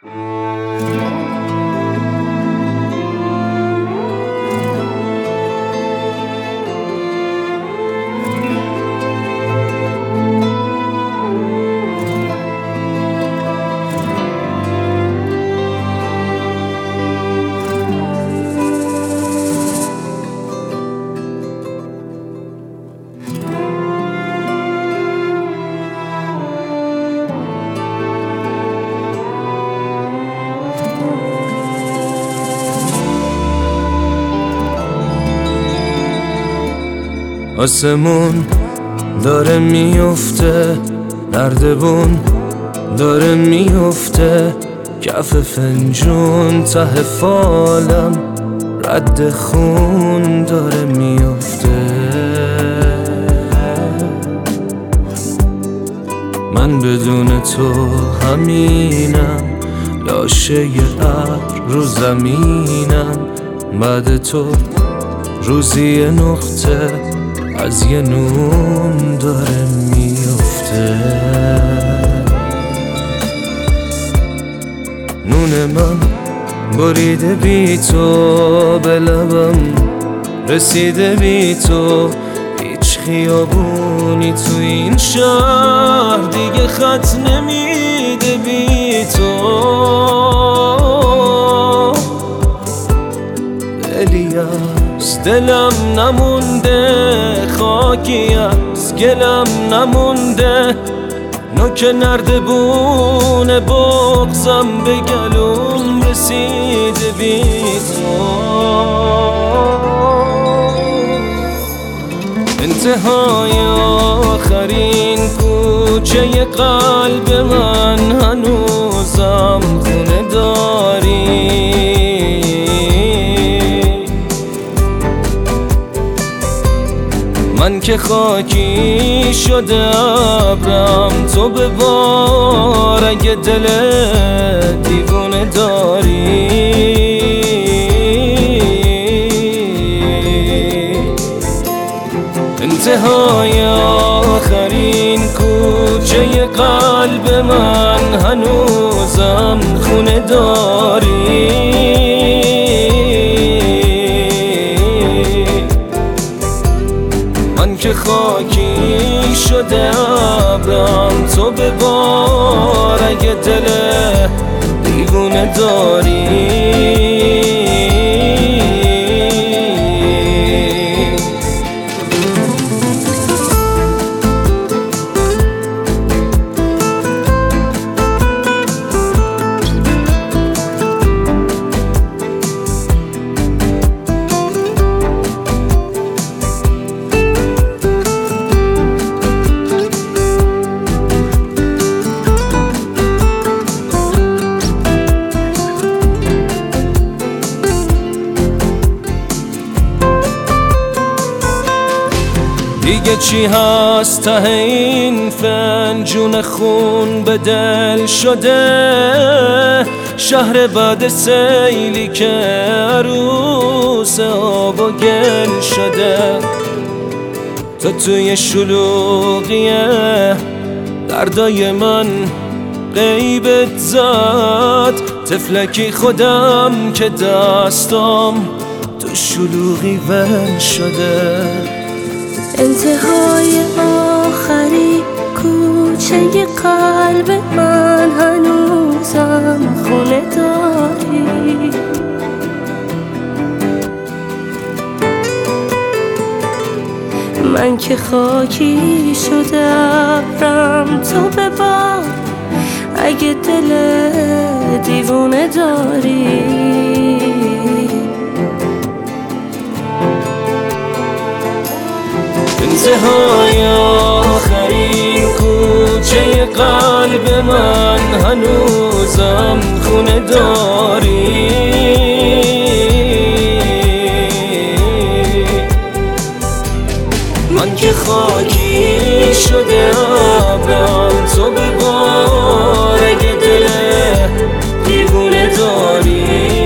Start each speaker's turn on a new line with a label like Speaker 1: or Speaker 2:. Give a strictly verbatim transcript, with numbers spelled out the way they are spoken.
Speaker 1: آسمون داره میفته، نردبون داره میفته، کف فنجون ته فالم رد خون داره میفته. من بدون تو همینم، لاشه ابر رو زمینم، بعد تو روزی نقطه از یه نون داره میفته. نون من بریده بی تو، به لبم رسیده بی تو، هیچ خیابونی تو این شهر دیگه خط نمیده بی تو. دلی از دلم نمونده، خاکی از گلم نمونده، نوک نردبون بغضم به گلوم رسیده بی تو. انتهای آخرین کوچه قلب من هنوزم خونه داری. من که خاکی شده ابرم، تو به بار اگه دل دیوونه داری. انتهای آخرین کوچه قلب من هنوزم خونه داری. من که خاکی شده ابرم، تو به بار اگه دل دیوونه داری. دیگه چی هست ته این فنجون خون به دل شده، شهر بعد سیلی که عروس آب و گل شده. تو توی شلوغیه دردای من غیبت زد، تفلکی خودم که دستام تو شلوغی ول شده.
Speaker 2: انتهای آخری کوچه قلب من هنوزم خونه داری. من که خاکی شده ابرم، تو به بار اگه دل دیوونه داری.
Speaker 1: انتهای آخرین کوچه قلب من هنوزم خونه داری. من که خاکی شده ابرم، تو به بار اگه دل دیوونه داری.